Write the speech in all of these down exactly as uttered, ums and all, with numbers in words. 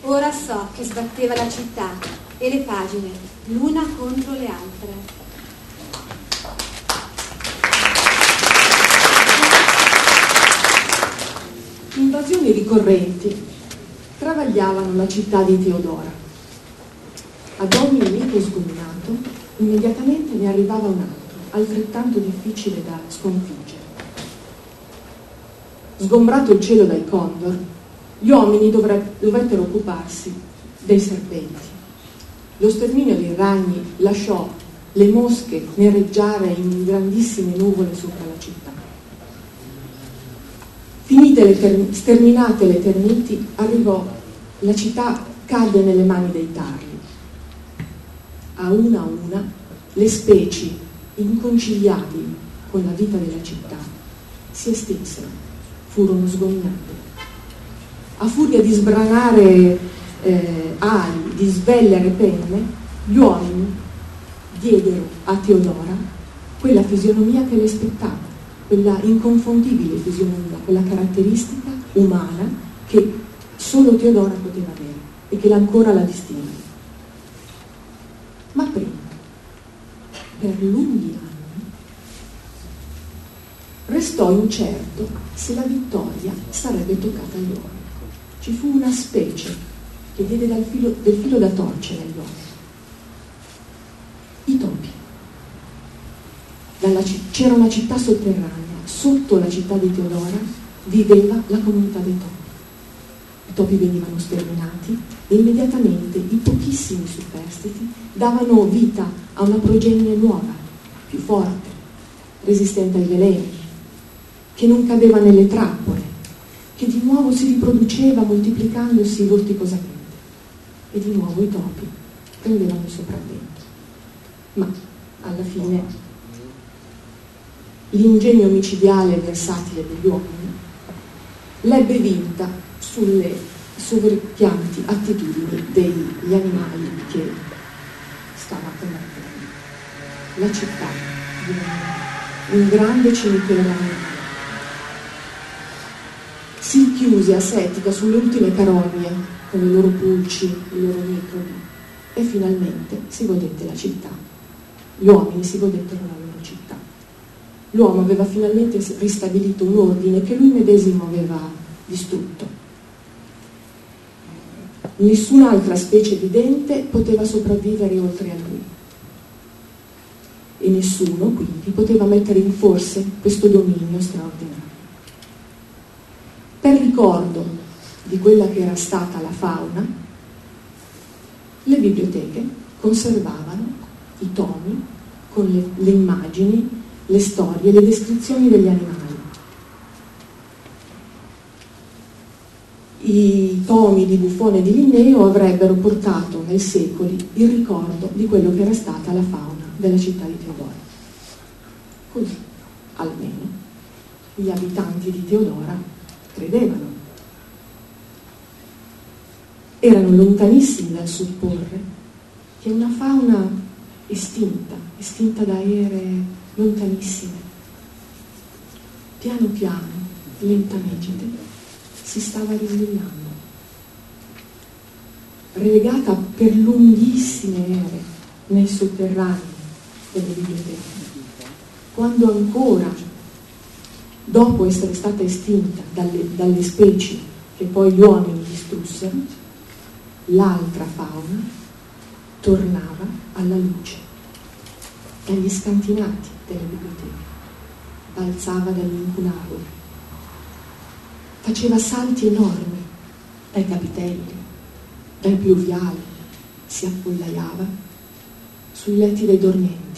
Ora so che sbatteva la città e le pagine, l'una contro le altre. Invasioni ricorrenti travagliavano la città di Teodora. Ad ogni nemico sgominato, immediatamente ne arrivava un altro, altrettanto difficile da sconfiggere. Sgombrato il cielo dai condor, gli uomini dovre- dovettero occuparsi dei serpenti. Lo sterminio dei ragni lasciò le mosche nereggiare in grandissime nuvole sopra la città. Finite le ter- sterminate le termiti, arrivò la città, cadde nelle mani dei tarli. A una a una le specie inconciliabili con la vita della città si estinsero, furono sgominate. A furia di sbranare eh, ali, di svellere penne, gli uomini diedero a Teodora quella fisionomia che le spettava, quella inconfondibile fisionomia, quella caratteristica umana che solo Teodora poteva avere e che ancora la distingue. Ma prima, per lunghi anni, restò incerto se la vittoria sarebbe toccata agli uomini. Ci fu una specie che diede dal filo, del filo da torcere agli uomini. I topi. Dalla, c'era una città sotterranea, sotto la città di Teodora viveva la comunità dei topi. I topi venivano sterminati e immediatamente i pochissimi superstiti davano vita a una progenie nuova, più forte, resistente ai veleni, che non cadeva nelle trappole, che di nuovo si riproduceva moltiplicandosi vorticosamente. E di nuovo i topi prendevano il sopravvento. Ma alla fine l'ingegno micidiale e versatile degli uomini l'ebbe vinta sulle soverchianti attitudini degli animali che stava combattendo. La città divenne un grande cimitero animale. Si chiuse asettica sulle ultime carogne con i loro pulci, i loro microbi, e finalmente si godette la città. Gli uomini si godettero la loro città. L'uomo aveva finalmente ristabilito un ordine che lui medesimo aveva distrutto. Nessun'altra specie vivente poteva sopravvivere oltre a lui. E nessuno, quindi, poteva mettere in forse questo dominio straordinario. Per ricordo di quella che era stata la fauna, le biblioteche conservavano i tomi con le, le immagini, le storie, le descrizioni degli animali. I tomi di Buffone e di Linneo avrebbero portato nei secoli il ricordo di quello che era stata la fauna della città di Teodora. Così, almeno, gli abitanti di Teodora credevano. Erano lontanissimi dal supporre che una fauna estinta, estinta da ere lontanissime, piano piano, lentamente, si stava risvegliando, relegata per lunghissime ere nei sotterranei delle biblioteche, quando ancora, dopo essere stata estinta dalle, dalle specie che poi gli uomini distrussero, l'altra fauna tornava alla luce dagli scantinati delle biblioteche, balzava dagli inculaboli, faceva salti enormi dai capitelli, dai pluviali, si appollaiava sui letti dei dormienti.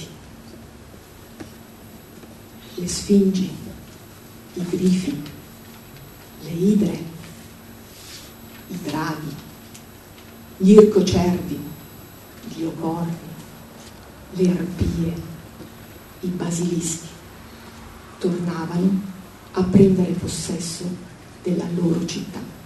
Le sfingi, i grifi, le idre, i draghi, gli ircocervi, gli ocorni, le arpie, i basilischi tornavano a prendere possesso della loro città.